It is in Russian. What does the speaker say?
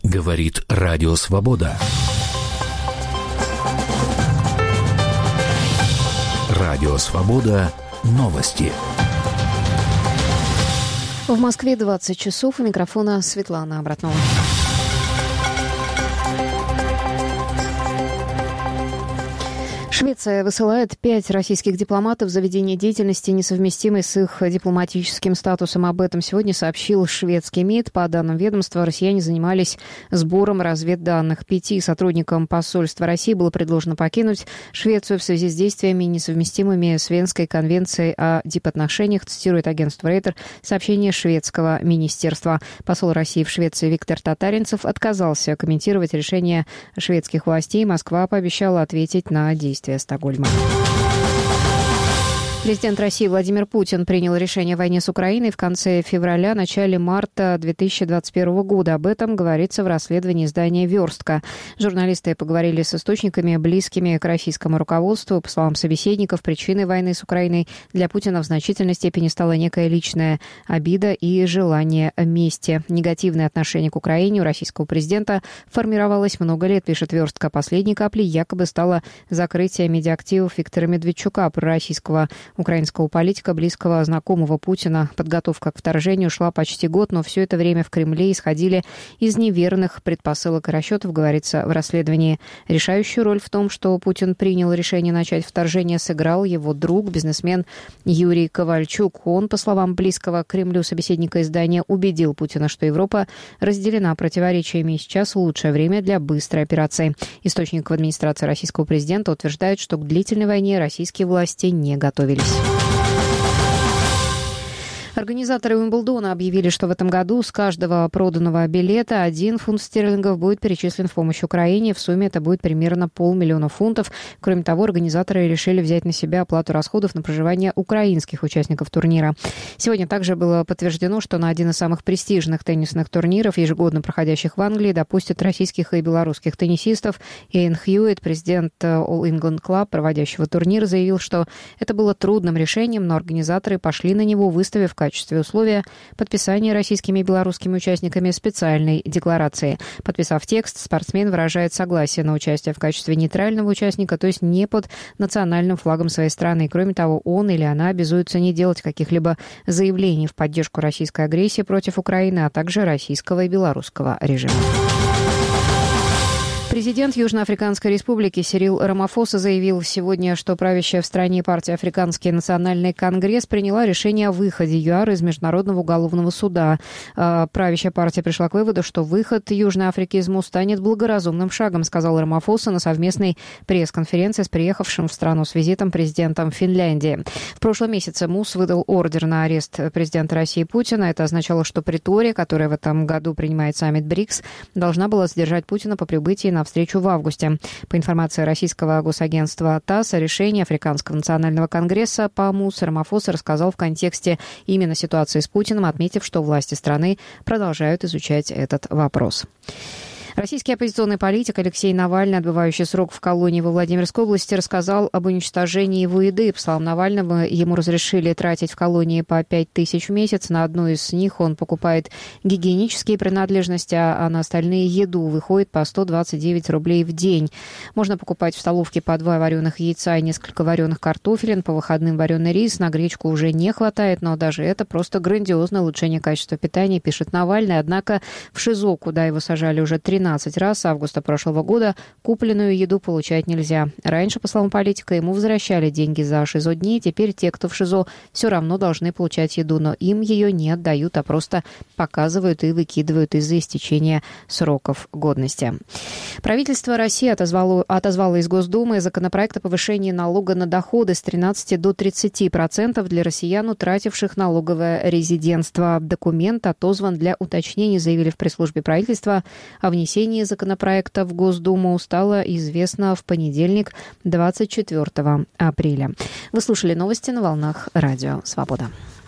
Говорит Радио Свобода. Радио Свобода. Новости. В Москве 20 часов. У микрофона Светлана Обратнова. Швеция высылает 5 российских дипломатов за ведение деятельности, несовместимой с их дипломатическим статусом. Об этом сегодня сообщил шведский МИД. По данным ведомства, россияне занимались сбором разведданных. 5 сотрудникам посольства России было предложено покинуть Швецию в связи с действиями, несовместимыми с Венской конвенцией о дипотношениях, цитирует агентство Рейтер сообщение шведского министерства. Посол России в Швеции Виктор Татаринцев отказался комментировать решение шведских властей. Москва пообещала ответить на действия Стокгольма. Президент России Владимир Путин принял решение о войне с Украиной в конце февраля, начале марта 2021 года. Об этом говорится в расследовании издания «Верстка». Журналисты поговорили с источниками, близкими к российскому руководству. По словам собеседников, причиной войны с Украиной для Путина в значительной степени стала некая личная обида и желание мести. Негативное отношение к Украине у российского президента формировалось много лет, пишет «Верстка». Последней каплей якобы стало закрытие медиаактивов Виктора Медведчука, пророссийского украинского политика, близкого знакомого Путина. Подготовка к вторжению шла почти год, но все это время в Кремле исходили из неверных предпосылок и расчетов, говорится в расследовании. Решающую роль в том, что Путин принял решение начать вторжение, сыграл его друг, бизнесмен Юрий Ковальчук. Он, по словам близкого к Кремлю собеседника издания, убедил Путина, что Европа разделена противоречиями и сейчас лучшее время для быстрой операции. Источник в администрации российского президента утверждает, что к длительной войне российские власти не готовились. Организаторы Уимблдона объявили, что в этом году с каждого проданного билета 1 фунт стерлингов будет перечислен в помощь Украине. В сумме это будет примерно 500 000 фунтов. Кроме того, организаторы решили взять на себя оплату расходов на проживание украинских участников турнира. Сегодня также было подтверждено, что на один из самых престижных теннисных турниров, ежегодно проходящих в Англии, допустят российских и белорусских теннисистов. Иэн Хьюитт, президент All England Club, проводящего турнир, заявил, что это было трудным решением, но организаторы пошли на него, выставив в качестве условия подписания российскими и белорусскими участниками специальной декларации. Подписав текст, спортсмен выражает согласие на участие в качестве нейтрального участника, то есть не под национальным флагом своей страны. Кроме того, он или она обязуются не делать каких-либо заявлений в поддержку российской агрессии против Украины, а также российского и белорусского режима. Президент Южноафриканской республики Сирил Рамафоса заявил сегодня, что правящая в стране партия Африканский национальный конгресс приняла решение о выходе ЮАР из Международного уголовного суда. Правящая партия пришла к выводу, что выход Южной Африки из МУ станет благоразумным шагом, сказал Рамафоса на совместной пресс-конференции с приехавшим в страну с визитом президентом Финляндии. В прошлом месяце МУС выдал ордер на арест президента России Путина. Это означало, что Претория, которая в этом году принимает саммит БРИКС, должна была задержать Путина по прибытии на встречу в августе. По информации российского госагентства ТАСС, о решении Африканского национального конгресса по МУС Рамафоса рассказал в контексте именно ситуации с Путиным, отметив, что власти страны продолжают изучать этот вопрос. Российский оппозиционный политик Алексей Навальный, отбывающий срок в колонии во Владимирской области, рассказал об уничтожении его еды. По словам Навального, ему разрешили тратить в колонии по 5000 в месяц. На одну из них он покупает гигиенические принадлежности, а на остальные еду. Выходит по 129 рублей в день. Можно покупать в столовке по 2 вареных яйца и несколько вареных картофелин. По выходным вареный рис. На гречку уже не хватает, но даже это просто грандиозное улучшение качества питания, пишет Навальный. Однако в ШИЗО, куда его сажали уже 13 раз с августа прошлого года, купленную еду получать нельзя. Раньше, по словам политика, ему возвращали деньги за ШИЗО дни. Теперь те, кто в ШИЗО, все равно должны получать еду, но им ее не отдают, а просто показывают и выкидывают из-за истечения сроков годности. Правительство России отозвало из Госдумы законопроект о повышении налога на доходы с 13 до 30% для россиян, утративших налоговое резидентство. Документ отозван для уточнений, заявили в пресс-службе правительства. О внесении законопроекта в Госдуму стало известно в понедельник, 24 апреля. Вы слушали новости на волнах Радио Свобода.